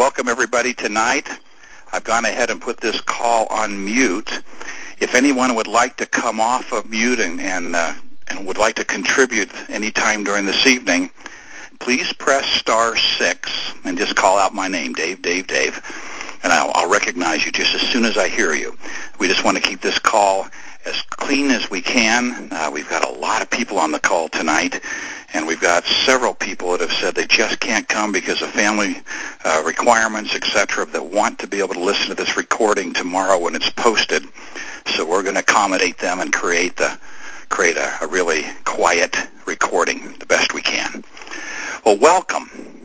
welcome everybody tonight. I've gone ahead and put this call on mute. If anyone would like to come off of mute and would like to contribute any time during this evening, please press *6 and just call out my name, Dave, and I'll recognize you just as soon as I hear you. We just want to keep this call as clean as we can. We've got a lot of people on the call tonight, and we've got several people that have said they just can't come because of family requirements, etc., that want to be able to listen to this recording tomorrow when it's posted. So we're going to accommodate them and create a really quiet recording the best we can. Well, welcome.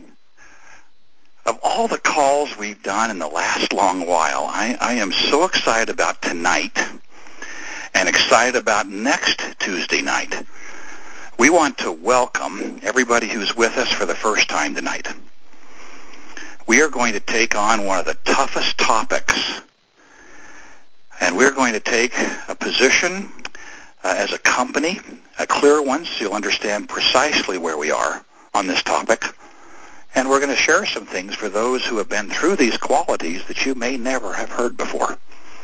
Of all the calls we've done in the last long while, I am so excited about tonight and excited about next Tuesday night. We want to welcome everybody who's with us for the first time tonight. We are going to take on one of the toughest topics, and we're going to take a position as a company, a clear one, so you'll understand precisely where we are on this topic. And we're going to share some things for those who have been through these qualities that you may never have heard before.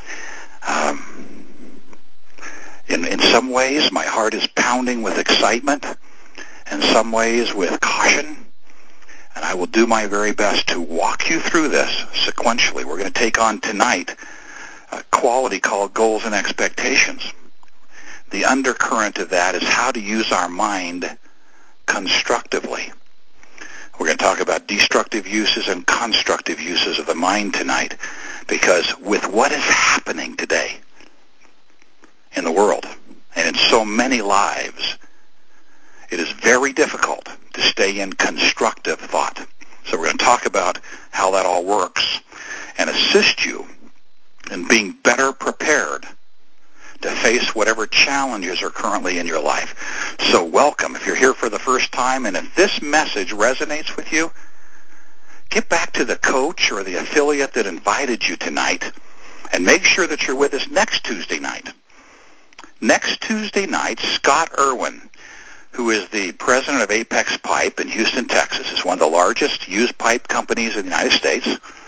In some ways, my heart is pounding with excitement, in some ways with caution, and I will do my very best to walk you through this sequentially. We're going to take on tonight a quality called goals and expectations. The undercurrent of that is how to use our mind constructively. We're going to talk about destructive uses and constructive uses of the mind tonight, because with what is happening today in the world and in so many lives, it is very difficult to stay in constructive thought. So we're going to talk about how that all works and assist you in being better prepared to face whatever challenges are currently in your life. So welcome. If you're here for the first time, and if this message resonates with you, get back to the coach or the affiliate that invited you tonight and make sure that you're with us next Tuesday night. Next Tuesday night, Scott Irwin, who is the president of Apex Pipe in Houston, Texas, is one of the largest used pipe companies in the United States.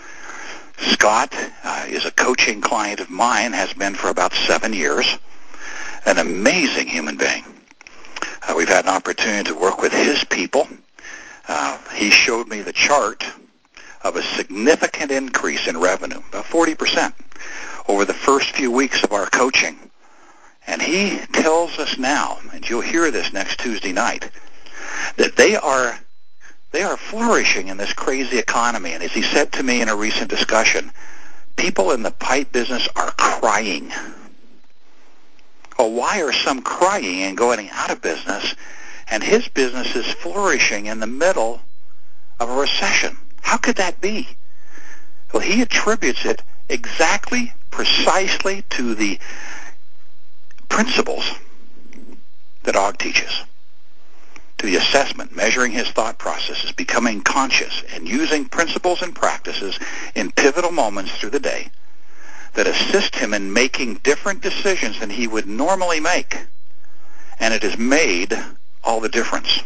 Scott is a coaching client of mine, has been for about 7 years, an amazing human being. We've had an opportunity to work with his people. He showed me the chart of a significant increase in revenue, about 40%, over the first few weeks of our coaching. And he tells us now, and you'll hear this next Tuesday night, that they are flourishing in this crazy economy. And as he said to me in a recent discussion, people in the pipe business are crying. Well, why are some crying and going out of business, and his business is flourishing in the middle of a recession? How could that be? Well, he attributes it exactly, precisely to the principles that Og teaches, to the assessment, measuring his thought processes, becoming conscious, and using principles and practices in pivotal moments through the day that assist him in making different decisions than he would normally make. And it has made all the difference.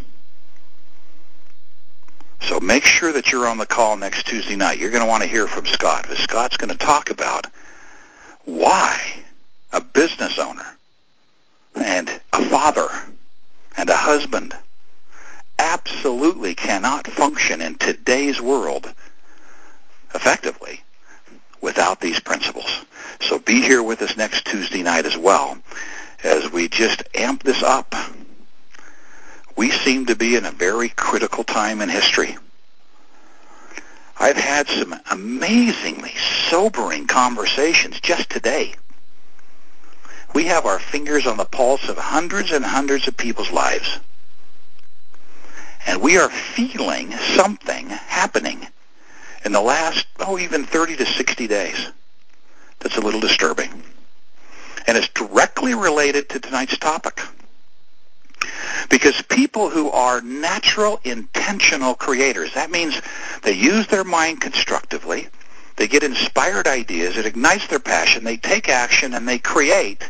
So make sure that you're on the call next Tuesday night. You're going to want to hear from Scott, because Scott's going to talk about why a business owner and a father and a husband absolutely cannot function in today's world effectively without these principles. So be here with us next Tuesday night as well, as we just amp this up. We seem to be in a very critical time in history. I've had some amazingly sobering conversations just today. We have our fingers on the pulse of hundreds and hundreds of people's lives. And we are feeling something happening in the last, even 30 to 60 days that's a little disturbing. And it's directly related to tonight's topic. Because people who are natural, intentional creators, that means they use their mind constructively, they get inspired ideas, it ignites their passion, they take action, and they create,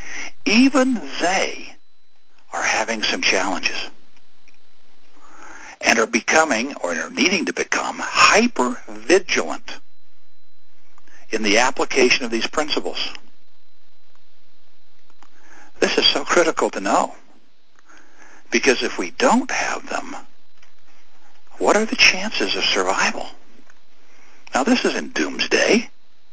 even they are having some challenges. and are becoming, or are needing to become, hyper vigilant in the application of these principles. This is so critical to know, because if we don't have them, what are the chances of survival? Now, this isn't doomsday,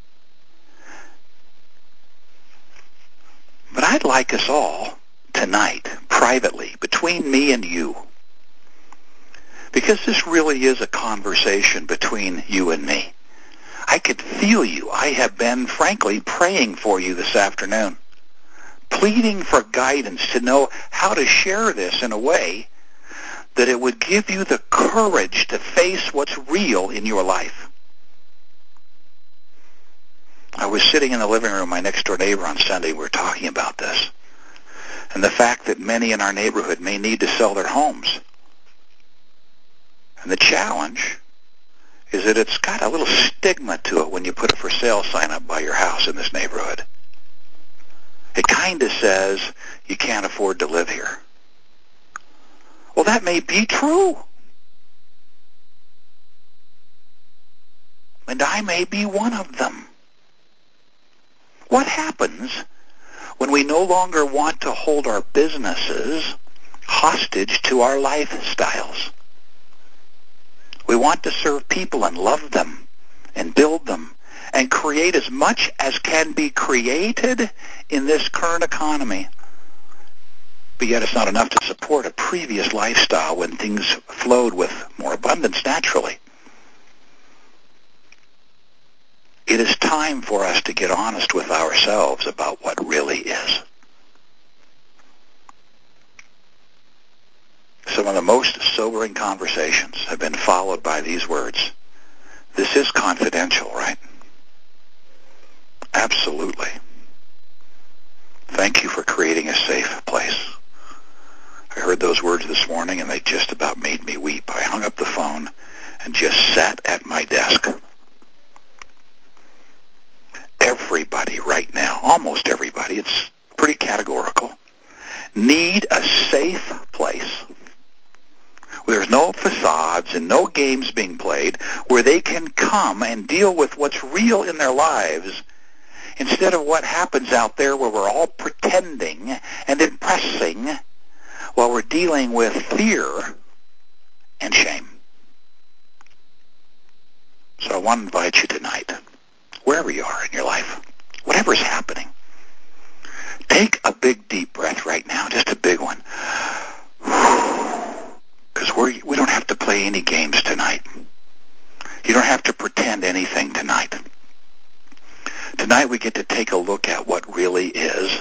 but I'd like us all tonight, privately, between me and you, because this really is a conversation between you and me. I could feel you. I have been, frankly, praying for you this afternoon, pleading for guidance to know how to share this in a way that it would give you the courage to face what's real in your life. I was sitting in the living room of my next-door neighbor on Sunday. We were talking about this, and the fact that many in our neighborhood may need to sell their homes. And the challenge is that it's got a little stigma to it when you put a for sale sign up by your house in this neighborhood. It kind of says you can't afford to live here. Well, that may be true. And I may be one of them. What happens when we no longer want to hold our businesses hostage to our lifestyles? We want to serve people and love them and build them and create as much as can be created in this current economy. But yet it's not enough to support a previous lifestyle when things flowed with more abundance naturally. It is time for us to get honest with ourselves about what really is. Some of the most sobering conversations have been followed by these words. This is confidential, right? Absolutely. Thank you for creating a safe place. I heard those words this morning, and they just about made me weep. I hung up the phone and just sat at my desk. Everybody right now, almost everybody, it's pretty categorical, need a safe place where there's no facades and no games being played, where they can come and deal with what's real in their lives instead of what happens out there where we're all pretending and impressing while we're dealing with fear and shame. So I want to invite you tonight, wherever you are in your life, whatever's happening, take a big deep breath right now, just a big one. Because we don't have to play any games tonight. You don't have to pretend anything tonight. Tonight we get to take a look at what really is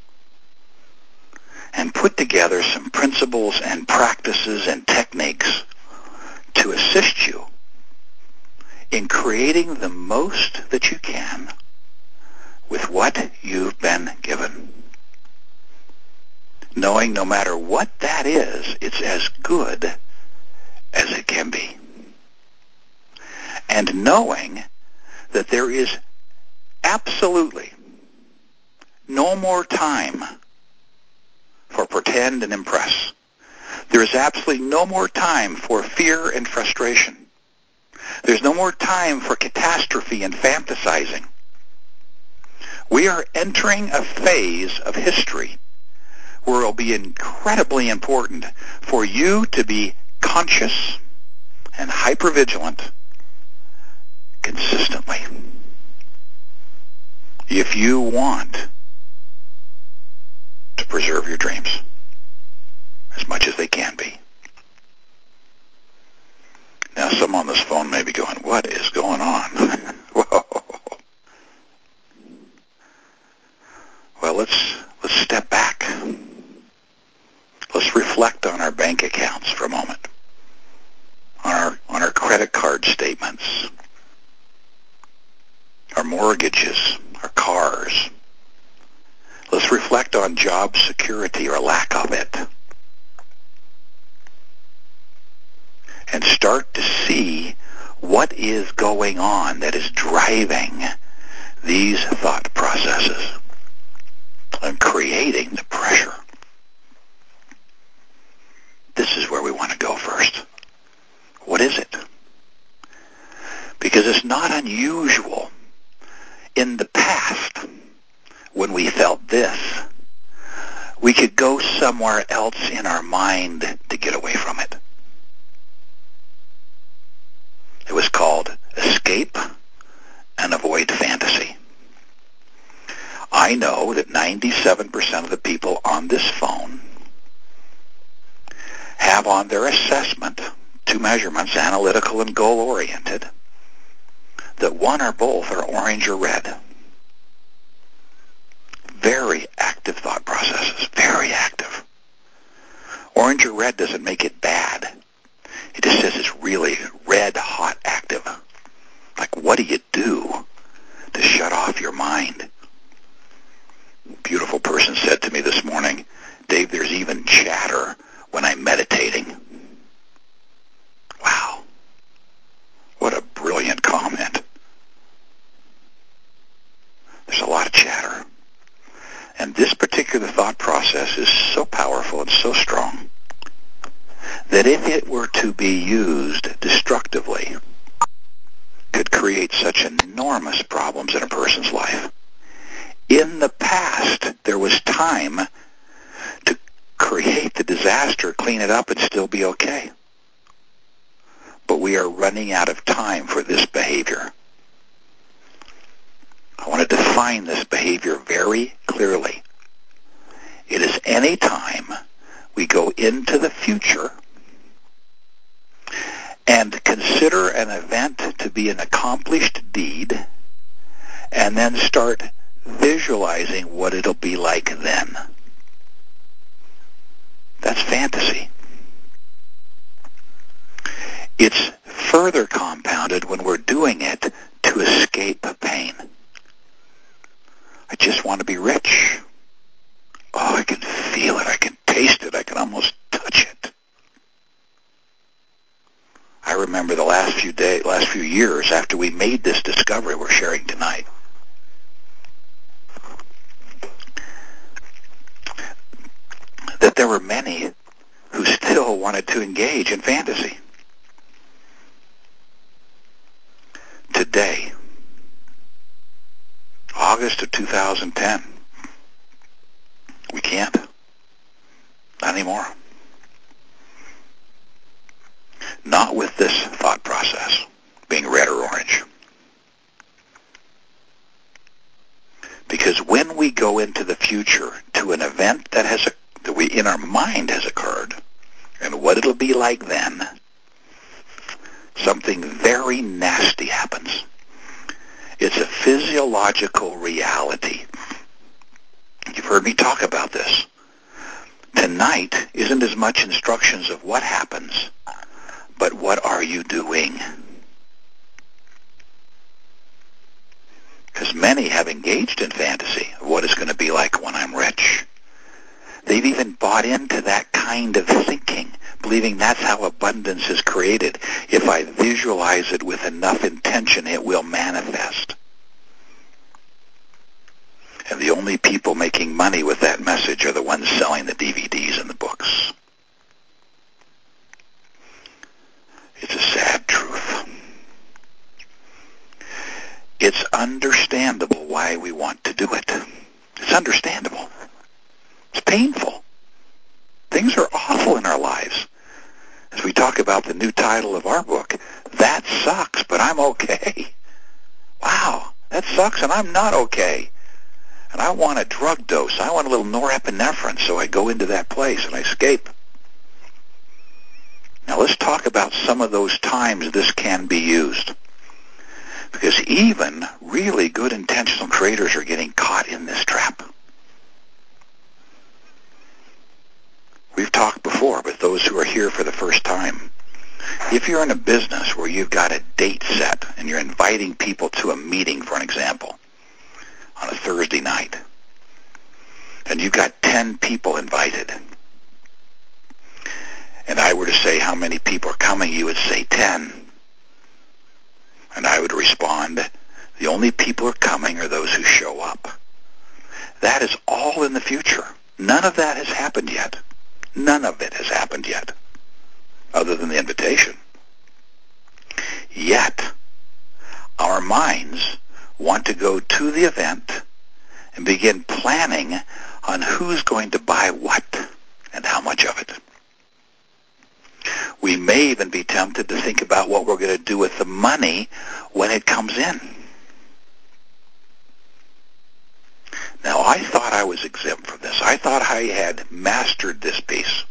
and put together some principles and practices and techniques to assist you in creating the most that you can with what you've been given. Knowing no matter what that is, it's as good as it can be. And knowing that there is absolutely no more time for pretend and impress. There is absolutely no more time for fear and frustration. There's no more time for catastrophe and fantasizing. We are entering a phase of history where it will be incredibly important for you to be conscious and hypervigilant consistently if you want to preserve your dreams as much as they can be. Now, some on this phone may be going, what is going on? Whoa. Well, let's step back. Let's reflect on our bank accounts for a moment, on our credit card statements, our mortgages, our cars. Let's reflect on job security or lack of it, and start to see what is going on that is driving these thought processes and creating the pressure. This is where we want to go first. unusual. In the past, when we felt this, we could go somewhere else in our mind to get away from it. It was called escape and avoid fantasy. I know that 97% of the people on this phone have on their assessment two measurements, analytical and goal-oriented, that one or both are orange or red. Very active thought processes, very active. Orange or red doesn't make it bad. It just says it's really red hot active. Like, what do you do to shut off your mind? A beautiful person said to me this morning, Dave, there's even chatter when I'm meditating. Wow. What a brilliant comment. There's a lot of chatter. And this particular thought process is so powerful and so strong that if it were to be used destructively, could create such enormous problems in a person's life. In the past, there was time to create the disaster, clean it up, and still be okay. But we are running out of time for this behavior. I want to define this behavior very clearly. It is any time we go into the future and consider an event to be an accomplished deed and then start visualizing what it'll be like then. That's fantasy. It's further compounded when we're doing it to escape pain. I just want to be rich. Oh, I can feel it. I can taste it. I can almost touch it. I remember the last few years after we made this discovery we're sharing tonight. That there were many who still wanted to engage in fantasy. Today, August of 2010, we can't. Not anymore. Not with this thought process, being red or orange. Because when we go into the future to an event that we in our mind has occurred, and what it'll be like then, something very nasty happens. It's a physiological reality. You've heard me talk about this. Tonight isn't as much instructions of what happens, but what are you doing? Because many have engaged in fantasy of what it's going to be like when I'm rich. They've even bought into that kind of thinking, believing that's how abundance is created. If I visualize it with enough intention, it will manifest. And the only people making money with that message are the ones selling the DVDs and the books. It's a sad truth. It's understandable why we want to do it. It's understandable. It's painful. Things are awful in our lives. As we talk about the new title of our book, That Sucks, But I'm Okay. Wow, that sucks and I'm not okay. And I want a drug dose. I want a little norepinephrine, so I go into that place and I escape. Now let's talk about some of those times this can be used. Because even really good intentional creators are getting caught in this trap. We've talked before, but those who are here for the first time, if you're in a business where you've got a date set and you're inviting people to a meeting, for an example, on a Thursday night, and you've got 10 people invited, and I were to say how many people are coming, you would say 10. And I would respond, the only people who are coming are those who show up. That is all in the future. None of that has happened yet. None of it has happened yet, other than the invitation. Yet, our minds want to go to the event and begin planning on who's going to buy what and how much of it. We may even be tempted to think about what we're going to do with the money when it comes in. Now, I thought I was exempt from this. I thought I had mastered this piece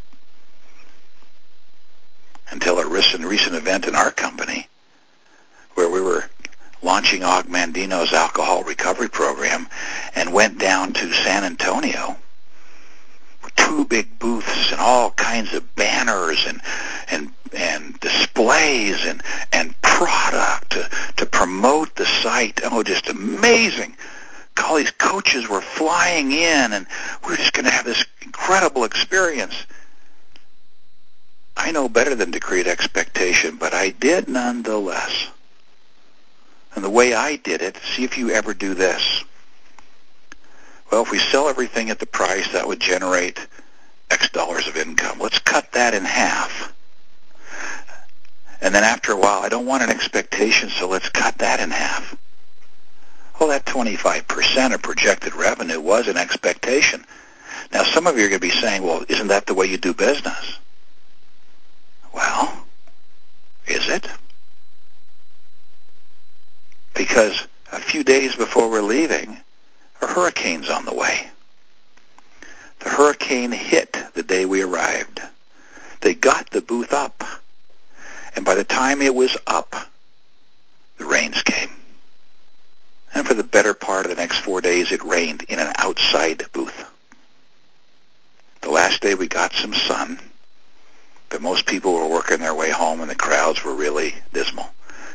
until a recent event in our company where we were launching Og Mandino's alcohol recovery program and went down to San Antonio with 2 big booths and all kinds of banners and displays and product to promote the site. Oh, just amazing. All these coaches were flying in, and we were just going to have this incredible experience. I know better than to create expectation, but I did nonetheless. And the way I did it, see if you ever do this. Well, if we sell everything at the price, that would generate X dollars of income. Let's cut that in half. And then after a while, I don't want an expectation, so let's cut that in half. Well, that 25% of projected revenue was an expectation. Now, some of you are going to be saying, well, isn't that the way you do business? Well, is it? Because a few days before we're leaving, a hurricane's on the way. The hurricane hit the day we arrived. They got the booth up. And by the time it was up, the rains came. And for the better part of the next 4 days, it rained in an outside booth. The last day we got some sun, but most people were working their way home and the crowds were really dismal.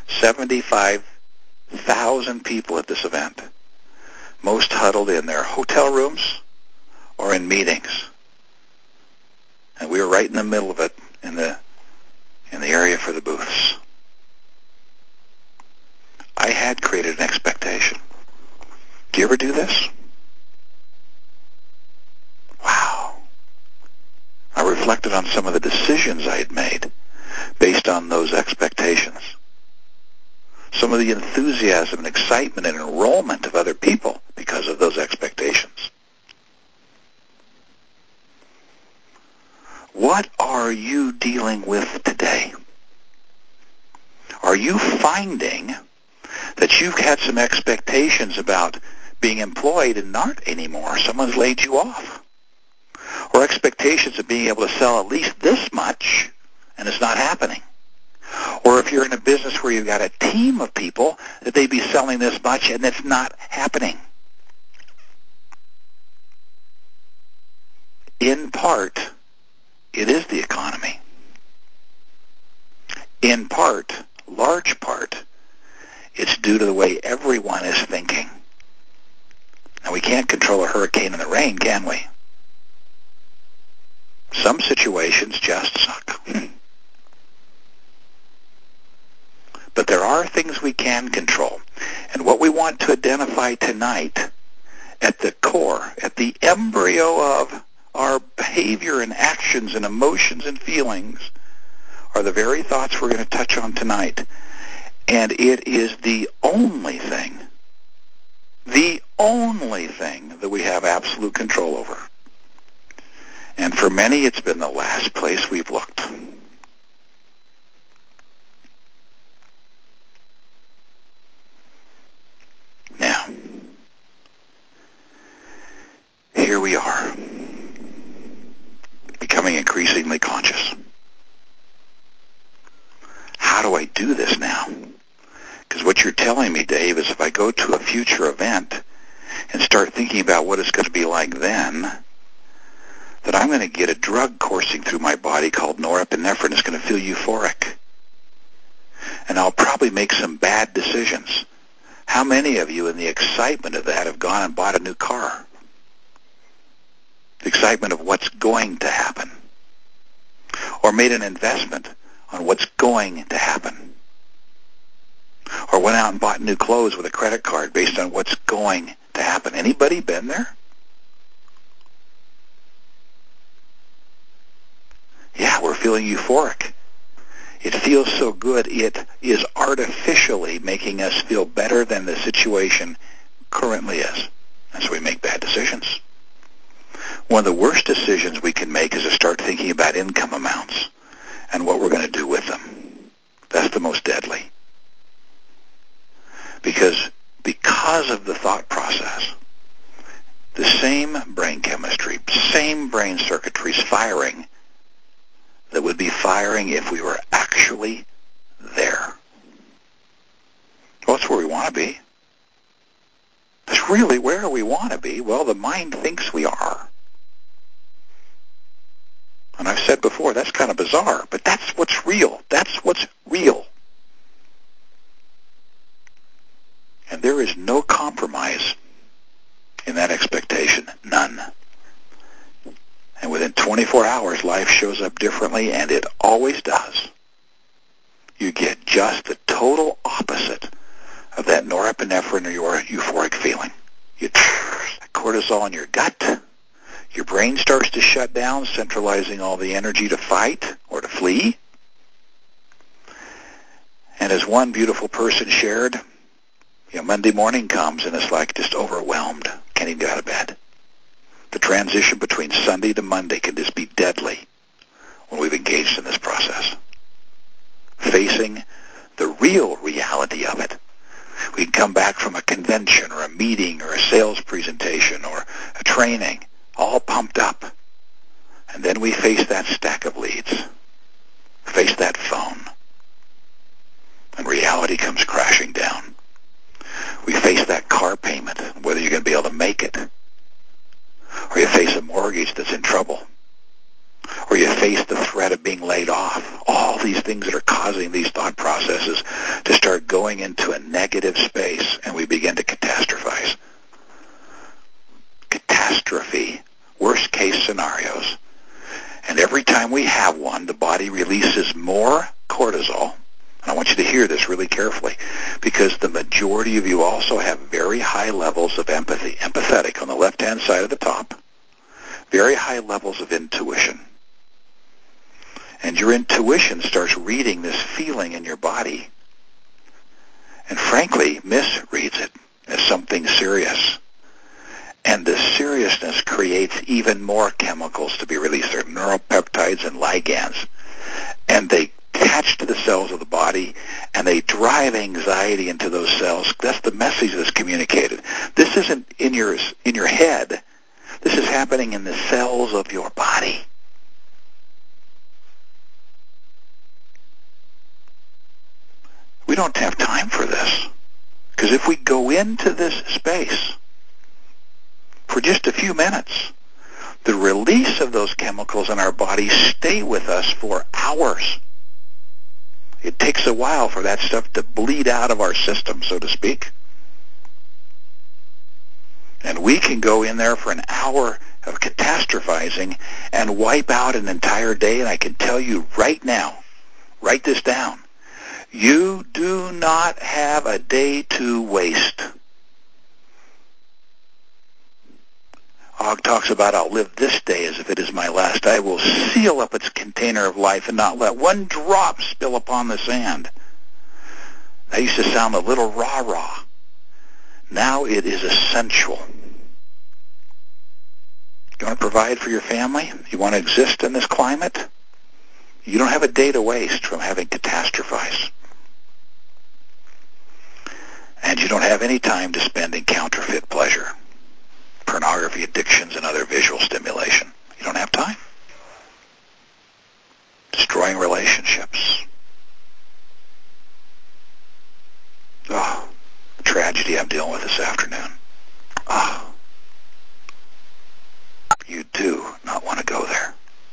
75,000 people at this event, most huddled in their hotel rooms or in meetings. And we were right in the middle of it in the area for the booths. I had created an expectation. Do you ever do this? Wow. I reflected on some of the decisions I had made based on those expectations. Some of the enthusiasm and excitement and enrollment of other people because of those expectations. What are you dealing with today? Are you finding that you've had some expectations about being employed and aren't anymore? Someone's laid you off. Or expectations of being able to sell at least this much, and it's not happening. Or if you're in a business where you've got a team of people, that they'd be selling this much, and it's not happening. In part, it is the economy. In part, large part, it's due to the way everyone is thinking. Now, we can't control a hurricane in the rain, can we? Some situations just suck. But there are things we can control. And what we want to identify tonight at the core, at the embryo of our behavior and actions and emotions and feelings are the very thoughts we're going to touch on tonight. And it is the only thing that we have absolute control over. And for many, it's been the last place we've looked. Now, here we are, becoming increasingly conscious. How do I do this now? Because what you're telling me, Dave, is if I go to a future event and start thinking about what it's going to be like then, that I'm going to get a drug coursing through my body called norepinephrine. It's going to feel euphoric. And I'll probably make some bad decisions. How many of you in the excitement of that have gone and bought a new car? The excitement of what's going to happen. Or made an investment on what's going to happen. Or went out and bought new clothes with a credit card based on what's going to happen. Anybody been there? Yeah, we're feeling euphoric. It feels so good, it is artificially making us feel better than the situation currently is. And so we make bad decisions. One of the worst decisions we can make is to start thinking about income amounts and what we're going to do with them. That's the most deadly. Because of the thought process, the same brain chemistry, same brain circuitries firing that would be firing if we were actually there. Well, that's where we want to be. That's really where we want to be. Well, the mind thinks we are. And I've said before, that's kind of bizarre, but that's what's real. That's what's real. And there is no compromise in that expectation. None. And within 24 hours, life shows up differently, and it always does. You get just the total opposite of that norepinephrine or your euphoric feeling. You cortisol in your gut. Your brain starts to shut down, centralizing all the energy to fight or to flee. And as one beautiful person shared, Monday morning comes and it's like just overwhelmed. Can't even get out of bed. The transition between Sunday to Monday can just be deadly when we've engaged in this process. Facing the real reality of it. We can come back from a convention or a meeting or a sales presentation or a training, all pumped up. And then we face that stack of leads, face that phone, and reality comes crashing down. We face that car payment, whether you're going to be able to make it, or you face a mortgage that's in trouble, or you face the threat of being laid off. All these things that are causing these thought processes to start going into a negative space, and we begin to catastrophize. Catastrophe, worst case scenarios. And every time we have one, the body releases more cortisol. And I want you to hear this really carefully, because the majority of you also have very high levels of empathy, empathetic on the left-hand side of the top, very high levels of intuition. And your intuition starts reading this feeling in your body, and frankly, misreads it as something serious. And the seriousness creates even more chemicals to be released. There are neuropeptides and ligands. And they attach to the cells of the body, and they drive anxiety into those cells. That's the message that's communicated. This isn't in your head. This is happening in the cells of your body. We don't have time for this. Because if we go into this space for just a few minutes, the release of those chemicals in our body stay with us for hours. It takes a while for that stuff to bleed out of our system, so to speak. And we can go in there for an hour of catastrophizing and wipe out an entire day. And I can tell you right now, write this down, you do not have a day to waste. Og talks about, I'll live this day as if it is my last. I will seal up its container of life and not let one drop spill upon the sand. That used to sound a little rah-rah. Now it is essential. You want to provide for your family? You want to exist in this climate? You don't have a day to waste from having catastrophized. And you don't have any time to spend in counterfeit pleasure, pornography addictions, and other visual stimulation. You don't have time. Destroying relationships. Oh, the tragedy I'm dealing with this afternoon. Oh, you do not want to go there.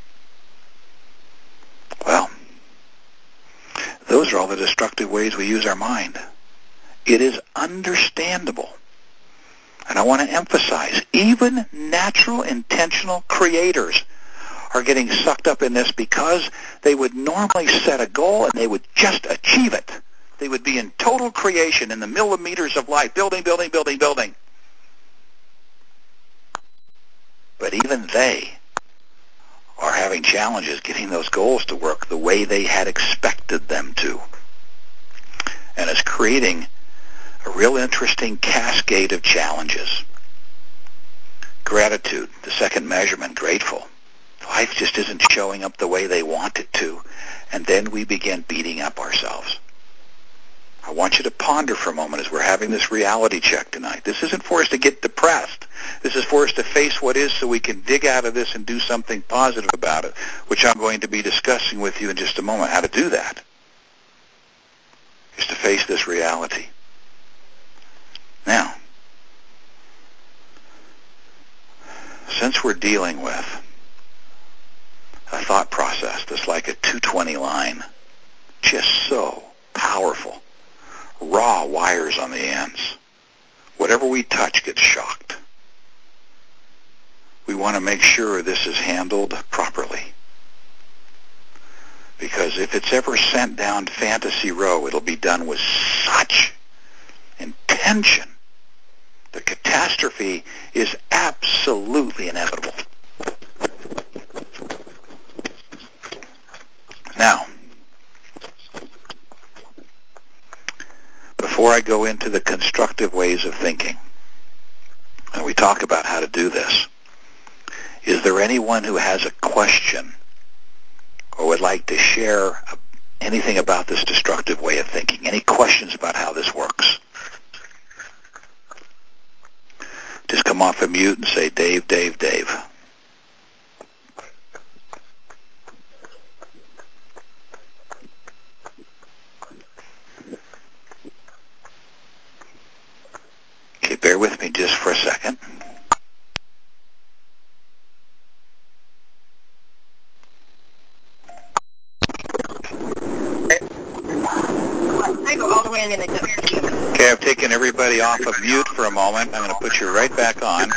Well, those are all the destructive ways we use our mind. It is understandable. And I want to emphasize, even natural, intentional creators are getting sucked up in this because they would normally set a goal and they would just achieve it. They would be in total creation in the millimeters of life, building, building, building, building. But even they are having having challenges getting those goals to work the way they had expected them to. And it's creating a real interesting cascade of challenges. Gratitude, the second measurement, grateful. Life just isn't showing up the way they want it to, and then we begin beating up ourselves. I want you to ponder for a moment as we're having this reality check tonight. This isn't for us to get depressed. This is for us to face what is so we can dig out of this and do something positive about it, which I'm going to be discussing with you in just a moment, how to do that. Is to face this reality. Now, since we're dealing with a thought process that's like a 220 line, just so powerful, raw wires on the ends, whatever we touch gets shocked. We want to make sure this is handled properly. Because if it's ever sent down Fantasy Row, it'll be done with such intention. The catastrophe is absolutely inevitable. Now, before I go into the constructive ways of thinking, and we talk about how to do this, is there anyone who has a question or would like to share anything about this destructive way of thinking? Any questions about how this works? Just come off of mute and say, Dave, Dave, Dave. Okay, bear with me just for a second. Okay, I've taken everybody off of mute for a moment. I'm going to put you right back on.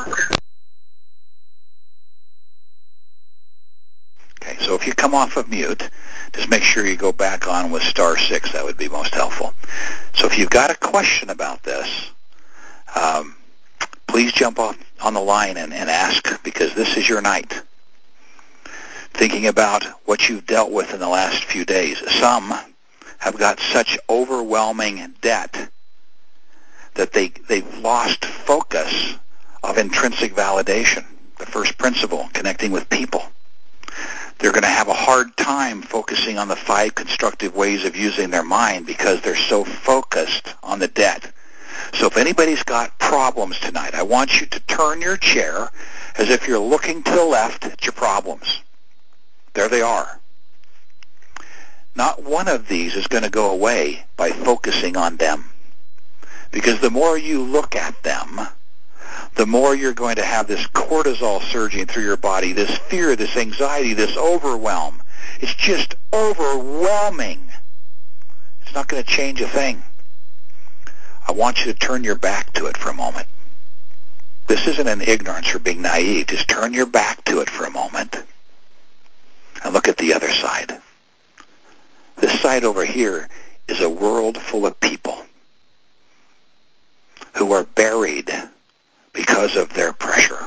Okay, so if you come off of mute, just make sure you go back on with *6. That would be most helpful. So if you've got a question about this, please jump off on the line and ask, because this is your night. Thinking about what you've dealt with in the last few days. Some have got such overwhelming debt that they've lost focus of intrinsic validation, the first principle, connecting with people. They're going to have a hard time focusing on the 5 constructive ways of using their mind because they're so focused on the debt. So if anybody's got problems tonight, I want you to turn your chair as if you're looking to the left at your problems. There they are. Not one of these is going to go away by focusing on them. Because the more you look at them, the more you're going to have this cortisol surging through your body, this fear, this anxiety, this overwhelm. It's just overwhelming. It's not going to change a thing. I want you to turn your back to it for a moment. This isn't an ignorance or being naive. Just turn your back to it for a moment and look at the other side. This side over here is a world full of people who are buried because of their pressure.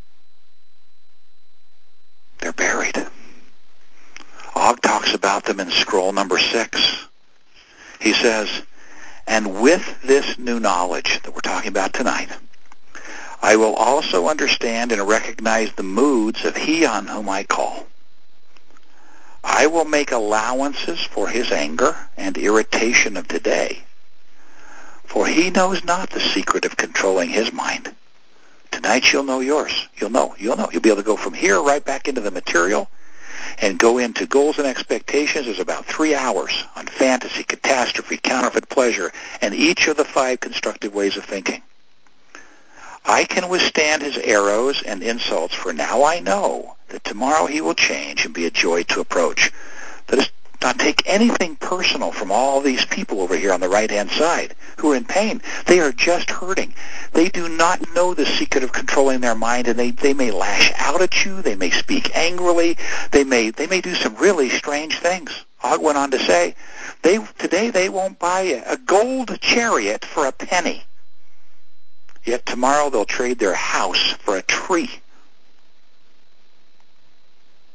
They're buried. Og talks about them in scroll number 6. He says, and with this new knowledge that we're talking about tonight, I will also understand and recognize the moods of he on whom I call. I will make allowances for his anger and irritation of today, for he knows not the secret of controlling his mind. Tonight you'll know yours. You'll know. You'll be able to go from here right back into the material and go into goals and expectations. There's about 3 hours on fantasy, catastrophe, counterfeit pleasure, and each of the 5 constructive ways of thinking. I can withstand his arrows and insults, for now I know that tomorrow he will change and be a joy to approach. Let us not take anything personal from all these people over here on the right-hand side who are in pain. They are just hurting. They do not know the secret of controlling their mind, and they may lash out at you. They may speak angrily. They may do some really strange things. Og went on to say, today they won't buy a gold chariot for a penny. Yet tomorrow they'll trade their house for a tree.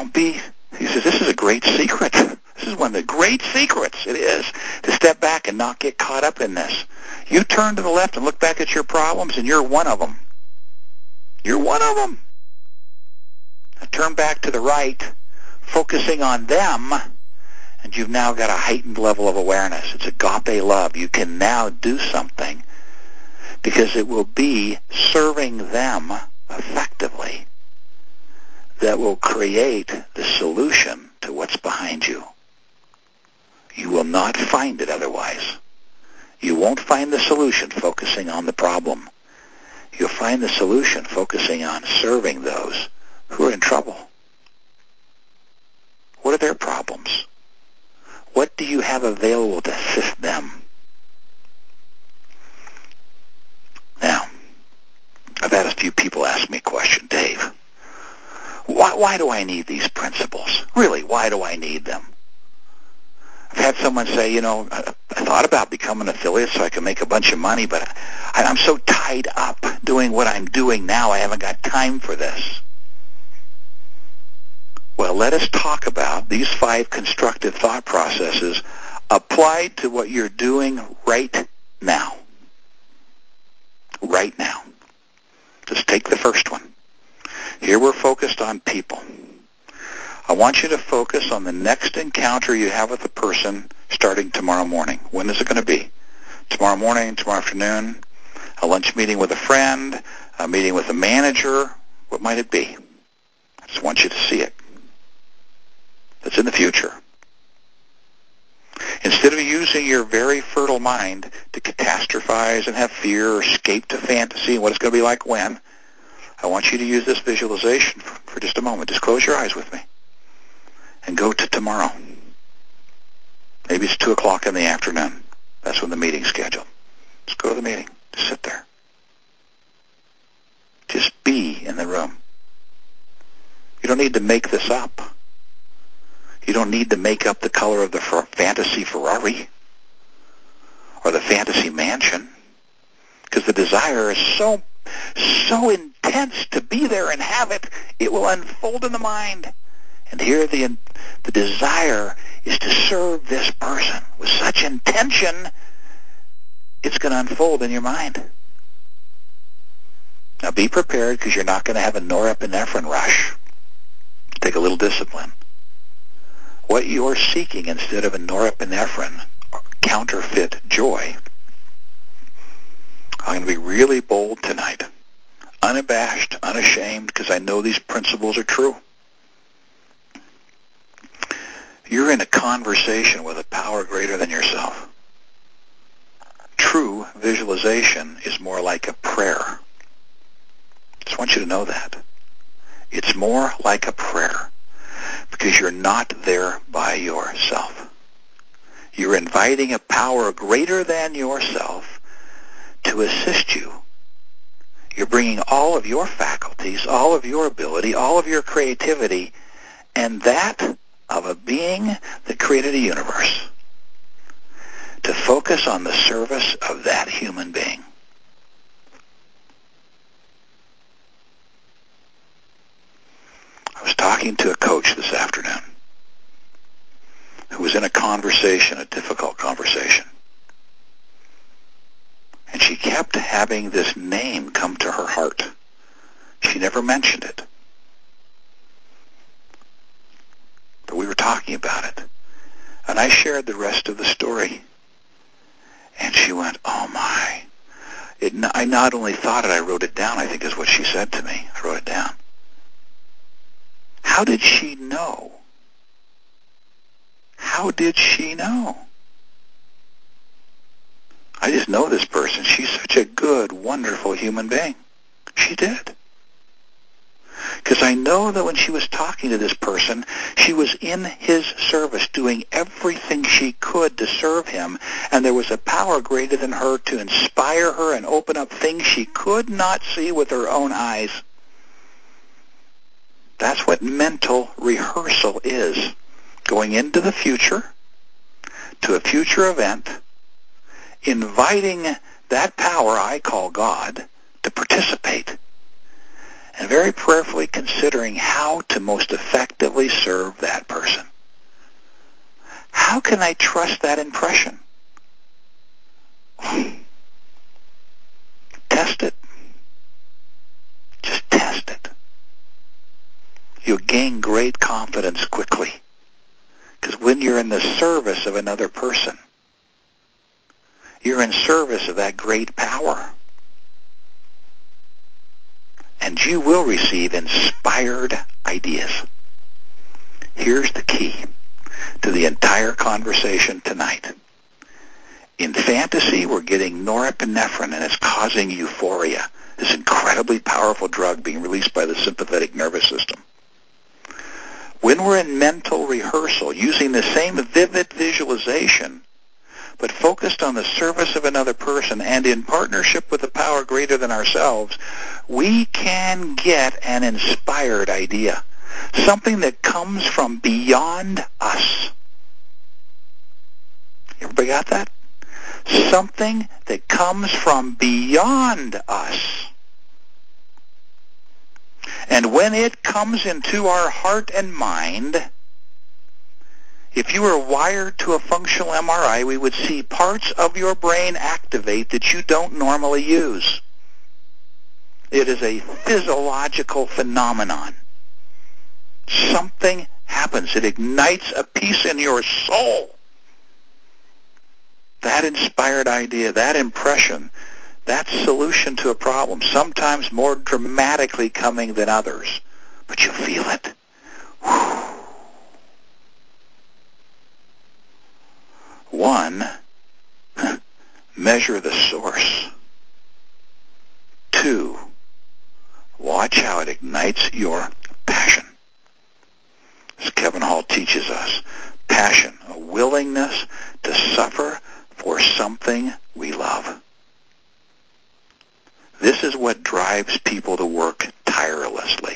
he says, this is a great secret. This is one of the great secrets it is to step back and not get caught up in this. You turn to the left and look back at your problems, and you're one of them. You're one of them. Now turn back to the right, focusing on them, and you've now got a heightened level of awareness. It's agape love. You can now do something because it will be serving them effectively that will create the solution to what's behind you. You will not find it otherwise. You won't find the solution focusing on the problem. You'll find the solution focusing on serving those who are in trouble. What are their problems? What do you have available to assist them? Now, I've had a few people ask me a question, Dave. Why do I need these principles? Really, why do I need them? I've had someone say, I thought about becoming an affiliate so I can make a bunch of money, but I'm so tied up doing what I'm doing now, I haven't got time for this. Well, let us talk about these 5 constructive thought processes applied to what you're doing right now. Right now. Just take the first one. Here we're focused on people. I want you to focus on the next encounter you have with a person starting tomorrow morning. When is it going to be? Tomorrow morning, tomorrow afternoon, a lunch meeting with a friend, a meeting with a manager. What might it be? I just want you to see it. It's in the future. Instead of using your very fertile mind to catastrophize and have fear or escape to fantasy and what it's going to be like when, I want you to use this visualization for just a moment. Just close your eyes with me and go to tomorrow. Maybe it's 2 o'clock in the afternoon. That's when the meeting's scheduled. Just go to the meeting. Just sit there. Just be in the room. You don't need to make this up. You don't need to make up the color of the fantasy Ferrari or the fantasy mansion, because the desire is so intense to be there and have it, it will unfold in the mind. And here the desire is to serve this person with such intention, it's going to unfold in your mind. Now be prepared, because you're not going to have a norepinephrine rush. Take a little discipline. What you're seeking instead of a norepinephrine counterfeit joy, I'm going to be really bold tonight, unabashed, unashamed, because I know these principles are true. You're in a conversation with a power greater than yourself. True visualization is more like a prayer. Just want you to know that. It's more like a prayer, because you're not there by yourself. You're inviting a power greater than yourself to assist you. You're bringing all of your faculties, all of your ability, all of your creativity, and that of a being that created a universe, to focus on the service of that human being. I was talking to a coach this afternoon who was in a conversation, a difficult conversation. And she kept having this name come to her heart. She never mentioned it. But we were talking about it. And I shared the rest of the story. And she went, oh my. I not only thought it, I wrote it down, I think is what she said to me. I wrote it down. How did she know? How did she know? I just know this person. She's such a good, wonderful human being. She did. Because I know that when she was talking to this person, she was in his service, doing everything she could to serve him, and there was a power greater than her to inspire her and open up things she could not see with her own eyes. That's what mental rehearsal is. Going into the future, to a future event, inviting that power I call God to participate. And very prayerfully considering how to most effectively serve that person. How can I trust that impression? Test it. Just test it. You'll gain great confidence quickly. Because when you're in the service of another person, you're in service of that great power. And you will receive inspired ideas. Here's the key to the entire conversation tonight. In fantasy, we're getting norepinephrine, and it's causing euphoria, this incredibly powerful drug being released by the sympathetic nervous system. When we're in mental rehearsal, using the same vivid visualization, but focused on the service of another person and in partnership with a power greater than ourselves, we can get an inspired idea, something that comes from beyond us. Everybody got that? Something that comes from beyond us. And when it comes into our heart and mind, if you were wired to a functional MRI, we would see parts of your brain activate that you don't normally use. It is a physiological phenomenon. Something happens. It ignites a piece in your soul. That inspired idea, that impression, that solution to a problem, sometimes more dramatically coming than others, but you feel it. Whew. 1, measure the source. 2, watch how it ignites your passion. As Kevin Hall teaches us, passion, a willingness to suffer for something we love. This is what drives people to work tirelessly.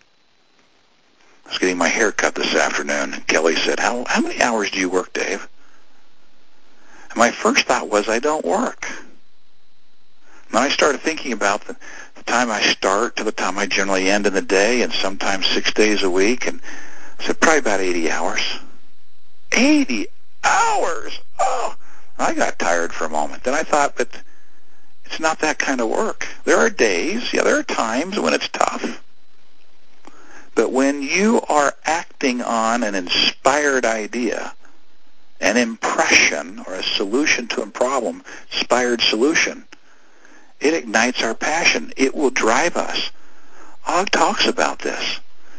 I was getting my hair cut this afternoon, and Kelly said, how many hours do you work, Dave? And my first thought was, I don't work. Then I started thinking about the time I start to the time I generally end in the day, and sometimes 6 days a week, and I said, probably about 80 hours. 80 hours! Oh! I got tired for a moment. Then I thought, but it's not that kind of work. There are days, there are times when it's tough. But when you are acting on an inspired idea, an impression or a solution to a problem, inspired solution, it ignites our passion. It will drive us. Og talks about this.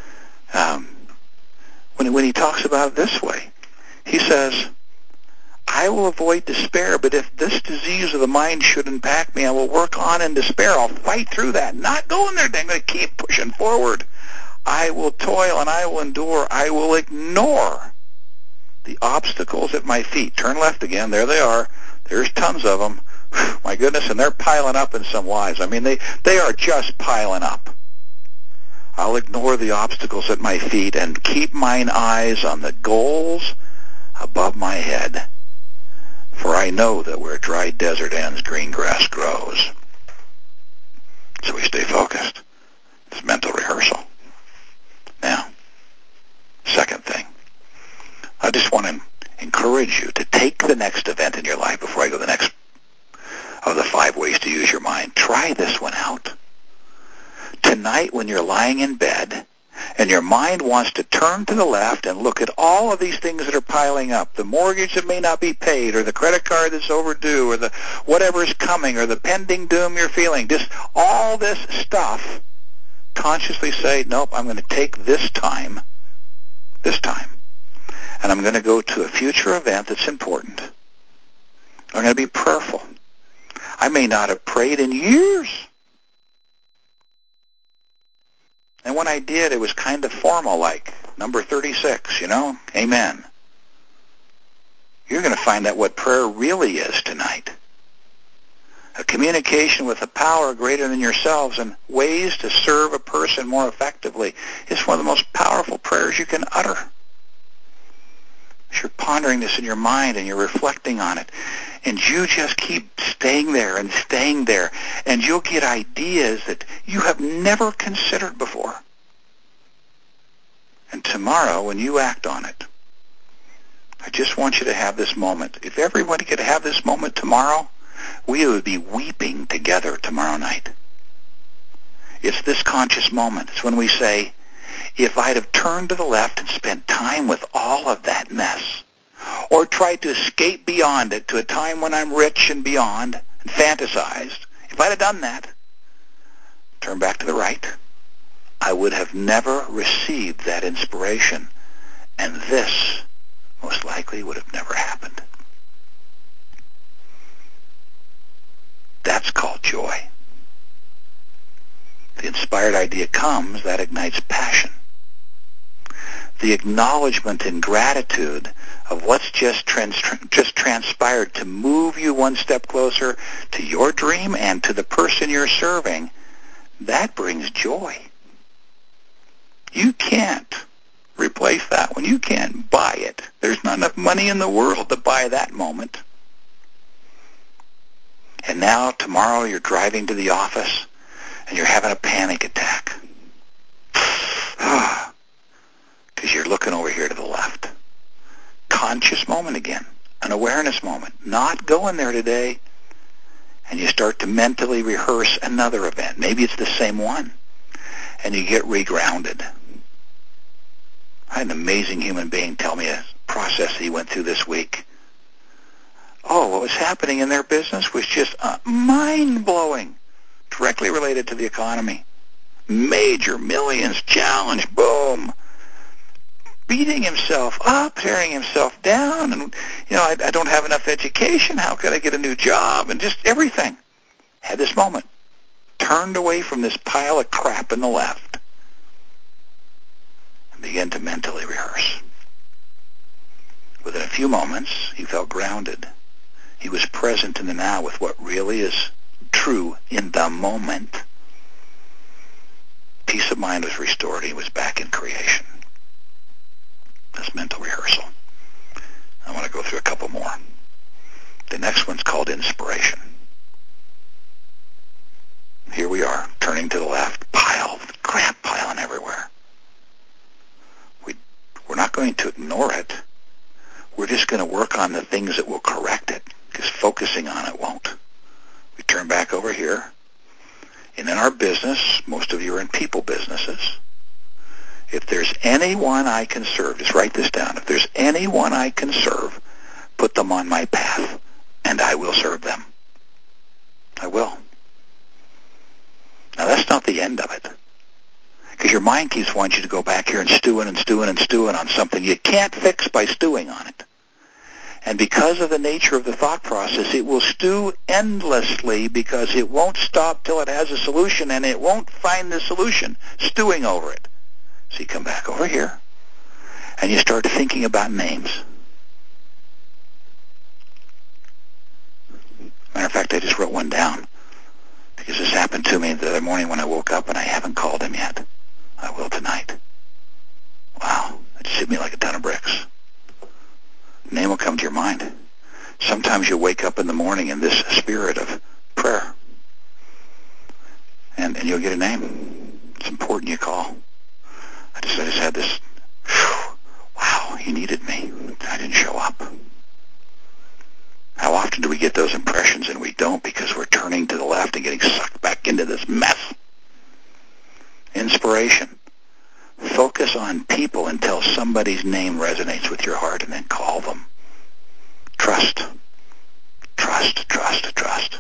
When he talks about it this way, he says, I will avoid despair, but if this disease of the mind should impact me, I will work on in despair. I'll fight through that. Not going there. I'm going to keep pushing forward. I will toil and I will endure. I will ignore the obstacles at my feet. Turn left again. There they are. There's tons of them. My goodness, and they're piling up in some lives. I mean, they are just piling up. I'll ignore the obstacles at my feet and keep mine eyes on the goals above my head. For I know that where dry desert ends, green grass grows. So we stay focused. It's mental rehearsal. Now, second thing, I just want to encourage you to take the next event in your life before I go to the next of the 5 ways to use your mind. Try this one out. Tonight when you're lying in bed, and your mind wants to turn to the left and look at all of these things that are piling up, the mortgage that may not be paid, or the credit card that's overdue, or the whatever is coming, or the pending doom you're feeling, just all this stuff, consciously say, nope, I'm going to take this time, and I'm going to go to a future event that's important. I'm going to be prayerful. I may not have prayed in years. And when I did, it was kind of formal, like number 36, amen. You're going to find out what prayer really is tonight. A communication with a power greater than yourselves and ways to serve a person more effectively is one of the most powerful prayers you can utter. As you're pondering this in your mind and you're reflecting on it, And you just keep staying there and staying there, and you'll get ideas that you have never considered before. And tomorrow, when you act on it, I just want you to have this moment. If everybody could have this moment tomorrow, we would be weeping together tomorrow night. It's this conscious moment. It's when we say, if I'd have turned to the left and spent time with all of that mess, or tried to escape beyond it to a time when I'm rich and beyond, and fantasized, if I'd have done that, turn back to the right, I would have never received that inspiration, and this most likely would have never happened. That's called joy. The inspired idea comes, that ignites passion. The acknowledgement and gratitude of what's just transpired to move you one step closer to your dream and to the person you're serving, that brings joy. You can't replace that one. You can't buy it. There's not enough money in the world to buy that moment. And now, tomorrow, you're driving to the office, and you're having a panic attack. Because you're looking over here to the left. Conscious moment again. An awareness moment. Not going there today. And you start to mentally rehearse another event. Maybe it's the same one. And you get regrounded. I had an amazing human being tell me a process that he went through this week. Oh, what was happening in their business was just mind-blowing. Directly related to the economy. Major millions challenge, boom. Beating himself up, tearing himself down, and, I don't have enough education. How could I get a new job? And just everything. Had this moment. Turned away from this pile of crap in the left and began to mentally rehearse. Within a few moments, he felt grounded. He was present in the now with what really is true in the moment. Peace of mind was restored. He was back in creation. That's mental rehearsal. I want to go through a couple more. The next one's called inspiration. Here we are, turning to the left, crap piling everywhere. We're not going to ignore it. We're just going to work on the things that will correct it, because focusing on it won't. We turn back over here. And in our business, most of you are in people businesses. If there's anyone I can serve, just write this down. If there's anyone I can serve, put them on my path, and I will serve them. I will. Now, that's not the end of it. Because your mind keeps wanting you to go back here and stewing on something you can't fix by stewing on it. And because of the nature of the thought process, it will stew endlessly because it won't stop till it has a solution, and it won't find the solution stewing over it. So you come back over here, and you start thinking about names. Matter of fact, I just wrote one down because this happened to me the other morning when I woke up, and I haven't called him yet. I will tonight. Wow, it just hit me like a ton of bricks. Name will come to your mind. Sometimes you wake up in the morning in this spirit of prayer, and you'll get a name. It's important you call. I just had this, wow, he needed me. I didn't show up. How often do we get those impressions and we don't because we're turning to the left and getting sucked back into this mess? Inspiration. Focus on people until somebody's name resonates with your heart and then call them. Trust. Trust, trust, trust.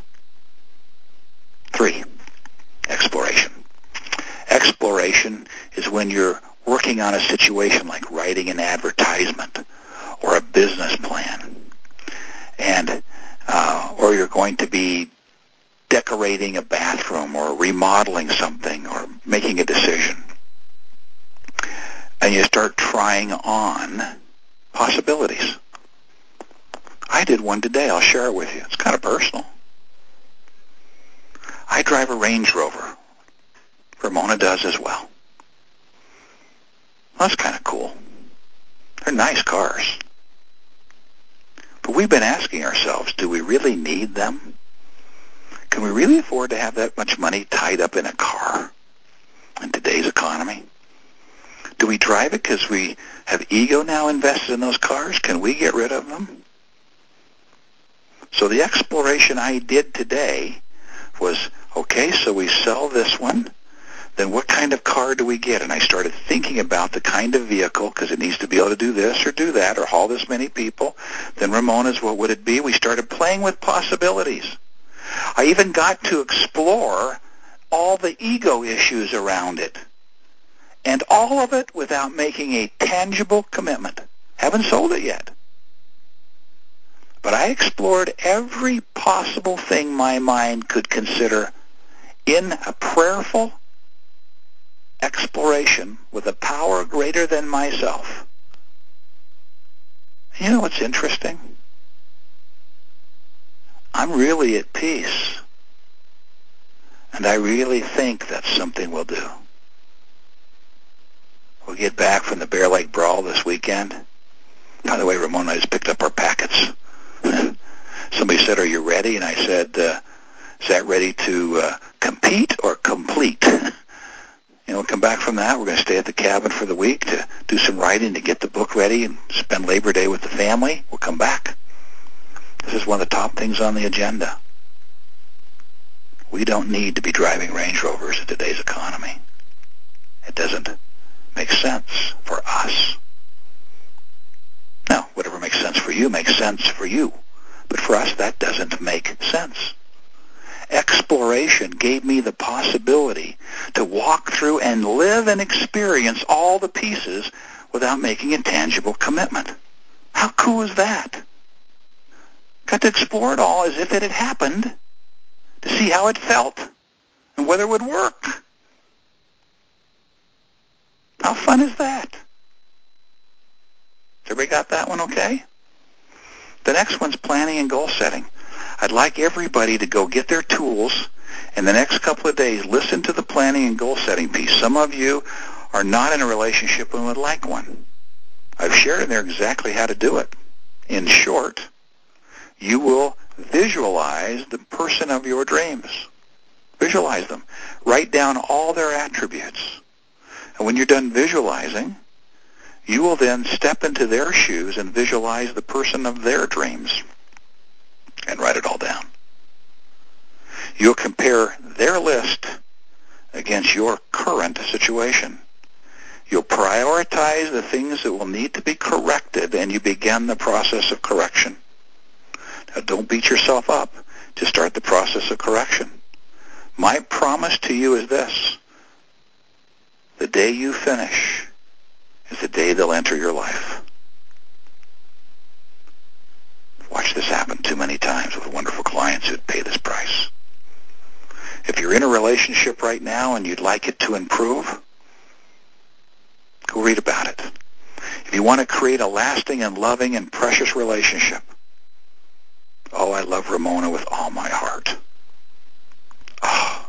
3, exploration. Exploration is when you're working on a situation like writing an advertisement or a business plan, and or you're going to be decorating a bathroom or remodeling something or making a decision. And you start trying on possibilities. I did one today. I'll share it with you. It's kind of personal. I drive a Range Rover. Ramona does as well. That's kind of cool. They're nice cars. But we've been asking ourselves, do we really need them? Can we really afford to have that much money tied up in a car in today's economy? Do we drive it because we have ego now invested in those cars? Can we get rid of them? So the exploration I did today was, okay, so we sell this one. Then what kind of car do we get? And I started thinking about the kind of vehicle, because it needs to be able to do this or do that or haul this many people. Then Ramona's, what would it be? We started playing with possibilities. I even got to explore all the ego issues around it. And all of it without making a tangible commitment. Haven't sold it yet. But I explored every possible thing my mind could consider in a prayerful exploration with a power greater than myself. You know what's interesting? I'm really at peace. And I really think that's something we'll do. We'll get back from the Bear Lake Brawl this weekend. By the way, Ramona and I just picked up our packets. Somebody said, are you ready? And I said, is that ready to compete or complete? We'll come back from that. We're going to stay at the cabin for the week to do some writing, to get the book ready and spend Labor Day with the family. We'll come back. This is one of the top things on the agenda. We don't need to be driving Range Rovers in today's economy. It doesn't make sense for us. Now, whatever makes sense for you makes sense for you. But for us, that doesn't make sense. Exploration gave me the possibility to walk through and live and experience all the pieces without making a tangible commitment. How cool is that? Got to explore it all as if it had happened to see how it felt and whether it would work. How fun is that? Everybody got that one okay? The next one's planning and goal setting. I'd like everybody to go get their tools in the next couple of days. Listen to the planning and goal setting piece. Some of you are not in a relationship and would like one. I've shared in there exactly how to do it. In short, you will visualize the person of your dreams. Visualize them. Write down all their attributes. And when you're done visualizing, you will then step into their shoes and visualize the person of their dreams and write it all down. You'll compare their list against your current situation. You'll prioritize the things that will need to be corrected, and you begin the process of correction. Now, don't beat yourself up. Just start the process of correction. My promise to you is this. The day you finish is the day they'll enter your life. Watch this happen too many times with wonderful clients who'd pay this price. If you're in a relationship right now and you'd like it to improve, go read about it. If you want to create a lasting and loving and precious relationship, oh, I love Ramona with all my heart. Oh.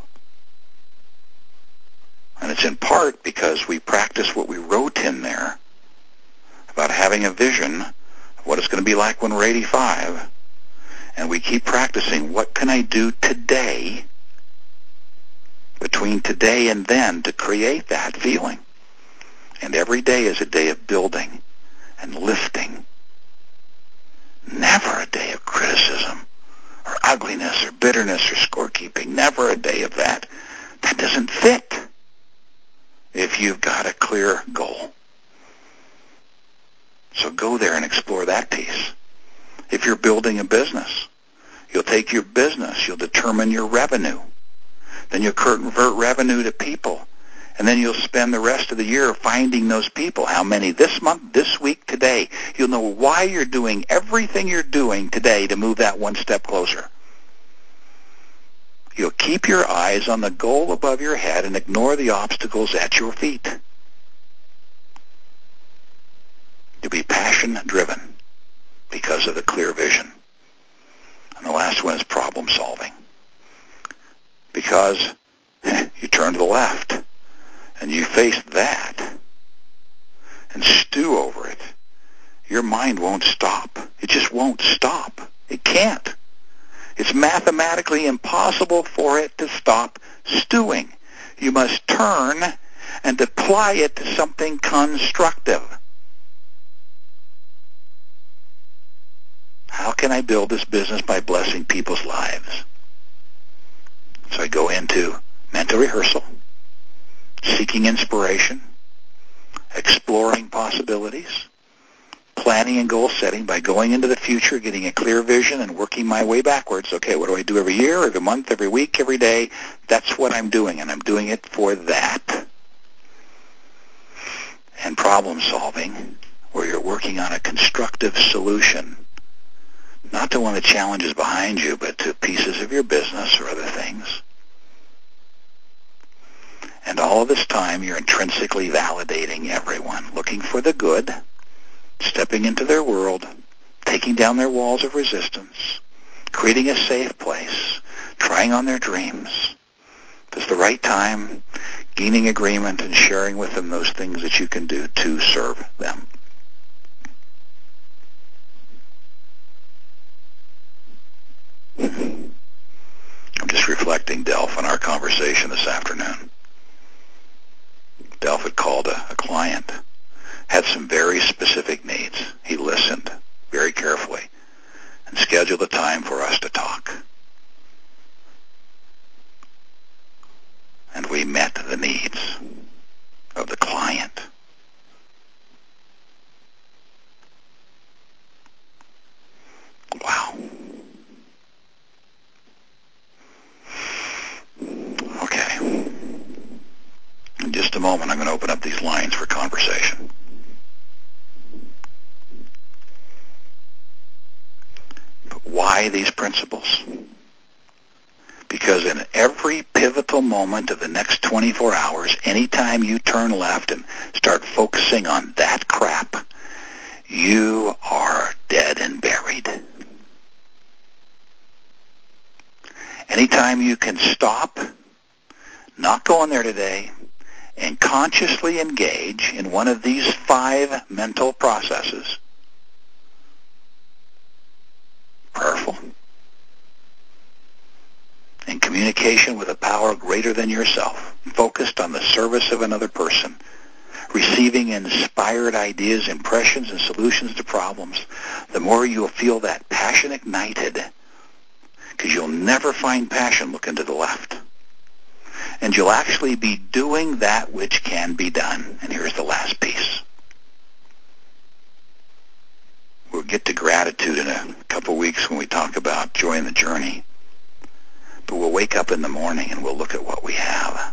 And it's in part because we practice what we wrote in there about having a vision of what it's going to be like when we're 85. And we keep practicing, what can I do today, between today and then, to create that feeling? And every day is a day of building and lifting. Never a day of criticism or ugliness or bitterness or scorekeeping. Never a day of that. That doesn't fit if you've got a clear goal. So go there and explore that piece. If you're building a business, you'll take your business, you'll determine your revenue. Then you'll convert revenue to people. And then you'll spend the rest of the year finding those people. How many this month, this week, today. You'll know why you're doing everything you're doing today to move that one step closer. You'll keep your eyes on the goal above your head and ignore the obstacles at your feet. You'll be passion-driven because of the clear vision. And the last one is problem solving. Because you turn to the left and you face that and stew over it, your mind won't stop. It just won't stop. It can't. It's mathematically impossible for it to stop stewing. You must turn and apply it to something constructive. How can I build this business by blessing people's lives? So I go into mental rehearsal, seeking inspiration, exploring possibilities, planning and goal setting by going into the future, getting a clear vision, and working my way backwards. Okay, what do I do every year, every month, every week, every day? That's what I'm doing, and I'm doing it for that. And problem solving, where you're working on a constructive solution, not to one of the challenges behind you, but to pieces of your business or other things. And all of this time, you're intrinsically validating everyone, looking for the good, stepping into their world, taking down their walls of resistance, creating a safe place, trying on their dreams. If it's the right time, gaining agreement and sharing with them those things that you can do to serve them. I'm just reflecting, Delph, on our conversation this afternoon. Delph had called a client, had some very specific needs. He listened very carefully and scheduled a time for us to talk. And we met the needs of the client. Wow. Okay. In just a moment, I'm going to open up these lines for conversation. But why these principles? Because in every pivotal moment of the next 24 hours, anytime you turn left and start focusing on that crap, you are dead and buried. Anytime you can stop, not go in there today, and consciously engage in one of these 5 mental processes, prayerful, in communication with a power greater than yourself, focused on the service of another person, receiving inspired ideas, impressions, and solutions to problems, the more you'll feel that passion ignited, because you'll never find passion looking to the left. And you'll actually be doing that which can be done. And here's the last piece. We'll get to gratitude in a couple weeks when we talk about joy in the journey. But we'll wake up in the morning and we'll look at what we have.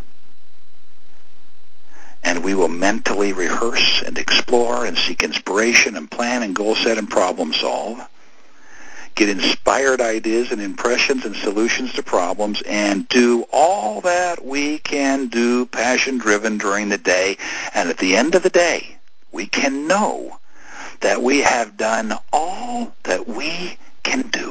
And we will mentally rehearse and explore and seek inspiration and plan and goal set and problem solve. Get inspired ideas and impressions and solutions to problems, and do all that we can do passion-driven during the day. And at the end of the day, we can know that we have done all that we can do.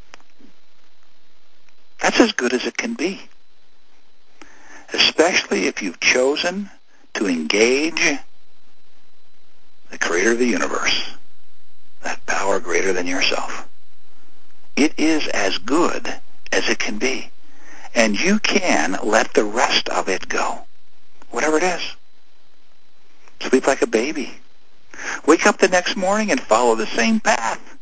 That's as good as it can be, especially if you've chosen to engage the creator of the universe, that power greater than yourself. It is as good as it can be. And you can let the rest of it go, whatever it is. Sleep like a baby. Wake up the next morning and follow the same path.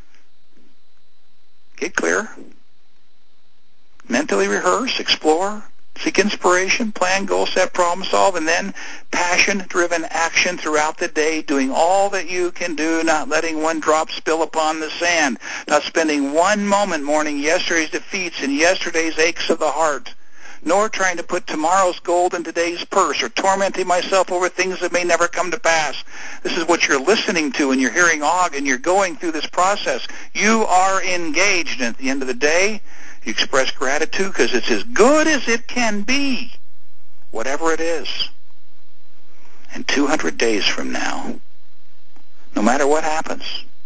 Get clear. Mentally rehearse, explore, seek inspiration, plan, goal set, problem solve, and then passion-driven action throughout the day, doing all that you can do, not letting one drop spill upon the sand, not spending one moment mourning yesterday's defeats and yesterday's aches of the heart, nor trying to put tomorrow's gold in today's purse or tormenting myself over things that may never come to pass. This is what you're listening to when you're hearing Og and you're going through this process. You are engaged, and at the end of the day, you express gratitude because it's as good as it can be, whatever it is. And 200 days from now, no matter what happens,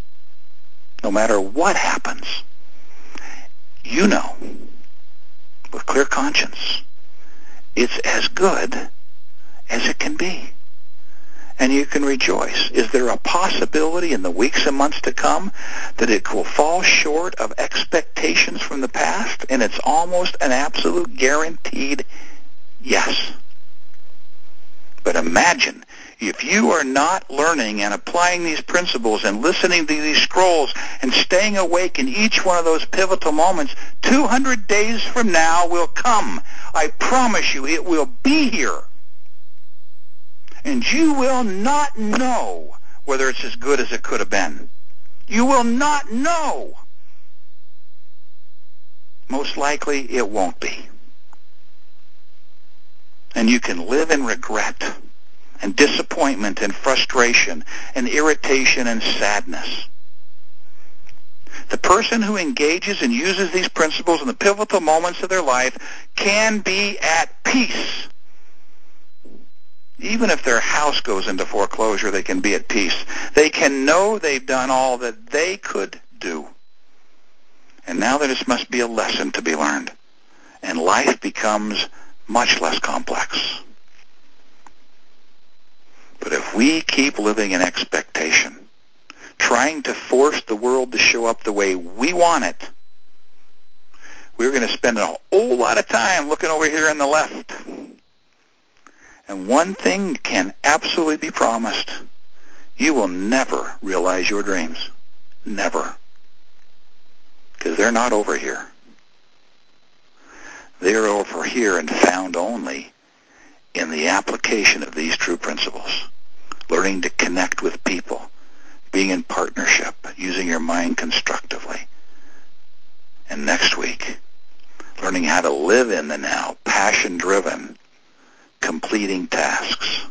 you know, with clear conscience, it's as good as it can be. and you can rejoice. Is there a possibility in the weeks and months to come that it will fall short of expectations from the past? And it's almost an absolute guaranteed yes. But imagine if you are not learning and applying these principles and listening to these scrolls and staying awake in each one of those pivotal moments, 200 days from now will come. I promise you it will be here. And you will not know whether it's as good as it could have been. You will not know. Most likely it won't be. And you can live in regret and disappointment and frustration and irritation and sadness. The person who engages and uses these principles in the pivotal moments of their life can be at peace. Even if their house goes into foreclosure, they can be at peace. They can know they've done all that they could do. And now there just must be a lesson to be learned. And life becomes much less complex. But if we keep living in expectation, trying to force the world to show up the way we want it, we're going to spend a whole lot of time looking over here on the left. And one thing can absolutely be promised. You will never realize your dreams. Never. Because they're not over here. They're over here and found only in the application of these true principles. Learning to connect with people. Being in partnership. Using your mind constructively. And next week, learning how to live in the now. Passion-driven. Completing tasks.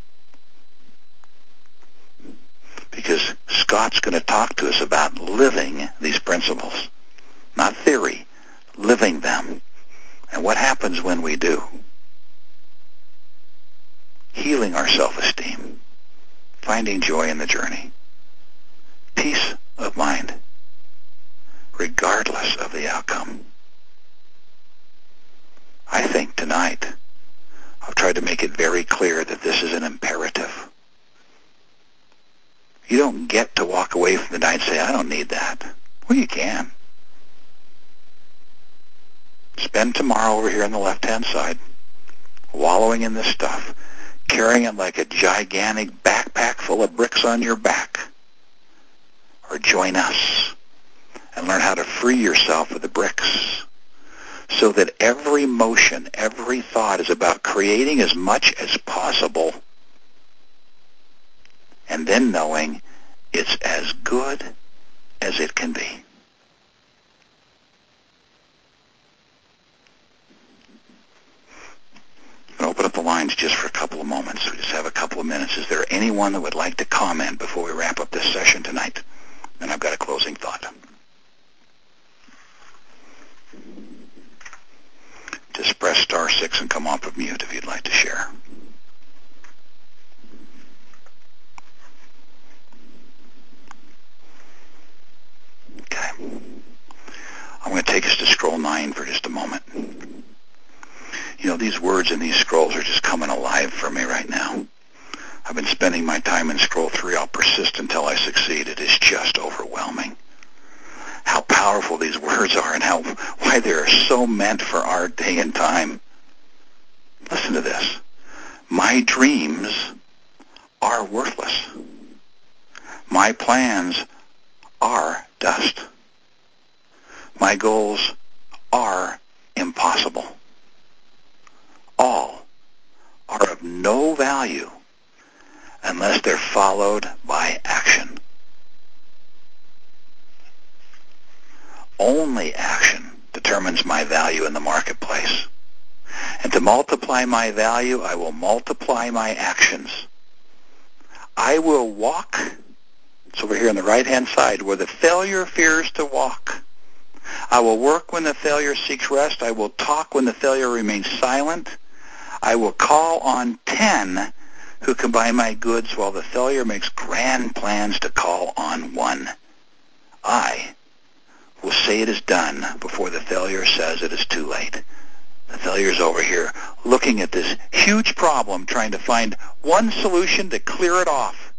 Because Scott's going to talk to us about living these principles. Not theory. Living them. And what happens when we do? Healing our self-esteem. Finding joy in the journey. Peace of mind. Regardless of the outcome. I think tonight I've tried to make it very clear that this is an imperative. You don't get to walk away from the night and say, I don't need that. Well, you can. Spend tomorrow over here on the left-hand side, wallowing in this stuff, carrying it like a gigantic backpack full of bricks on your back. Or join us and learn how to free yourself of the bricks so that every motion, every thought is about creating as much as possible and then knowing it's as good as it can be. I'm going to open up the lines just for a couple of moments. We just have a couple of minutes. Is there anyone that would like to comment before we wrap up this session tonight? And I've got a closing thought. Just press star 6 and come off of mute if you'd like to share. Okay. I'm going to take us to scroll 9 for just a moment. You know, these words in these scrolls are just coming alive for me right now. I've been spending my time in scroll 3. I'll persist until I succeed. It is just overwhelming. How powerful these words are and why they are so meant for our day and time. Listen to this. My dreams are worthless. My plans are dust. My goals are impossible. All are of no value unless they're followed by action. Only action determines my value in the marketplace. And to multiply my value, I will multiply my actions. I will walk, it's over here on the right-hand side, where the failure fears to walk. I will work when the failure seeks rest. I will talk when the failure remains silent. I will call on 10 who can buy my goods while the failure makes grand plans to call on 1. I will say it is done before the failure says it is too late. The failure is over here looking at this huge problem, trying to find one solution to clear it off.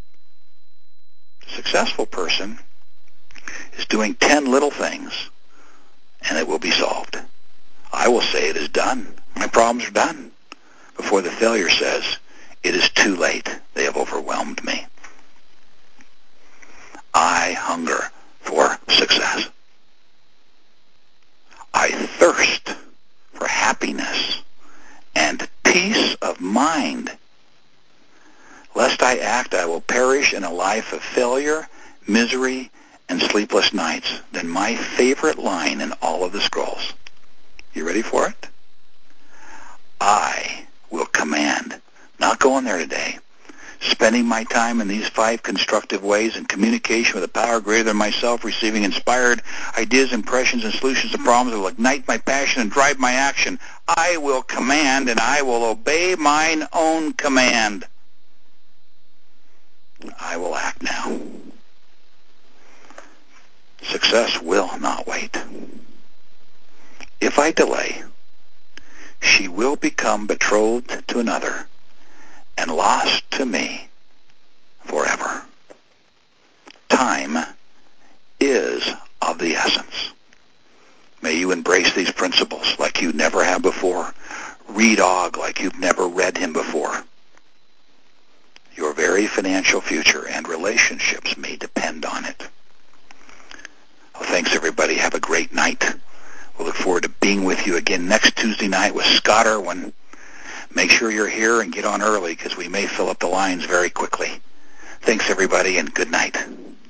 A successful person is doing 10 little things, and it will be solved. I will say it is done. My problems are done before the failure says, it is too late. They have overwhelmed me. I hunger for success. I thirst for happiness and peace of mind. Lest I act, I will perish in a life of failure, misery, and sleepless nights. Then my favorite line in all of the scrolls. You ready for it? I will command. Not going there today. Spending my time in these 5 constructive ways in communication with a power greater than myself, receiving inspired ideas, impressions, and solutions to problems that will ignite my passion and drive my action. I will command, and I will obey mine own command. I will act now. Success will not wait. If I delay, she will become betrothed to another and lost to me forever. Time is of the essence. May you embrace these principles like you never have before. Read Og like you've never read him before. Your very financial future and relationships may depend on it. Well, thanks, everybody. Have a great night. We'll look forward to being with you again next Tuesday night with Scott Irwin. Make sure you're here and get on early because we may fill up the lines very quickly. Thanks, everybody, and good night.